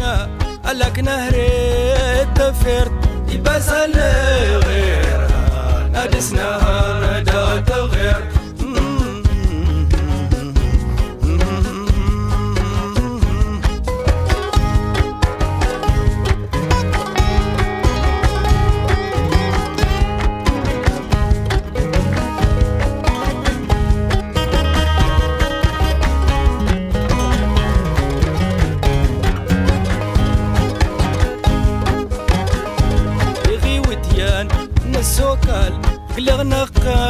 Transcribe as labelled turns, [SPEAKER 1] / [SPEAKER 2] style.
[SPEAKER 1] غيرنا لك نهري التفرت يبس اللي غيرها نادسناها ندات غير السوكال قلغنا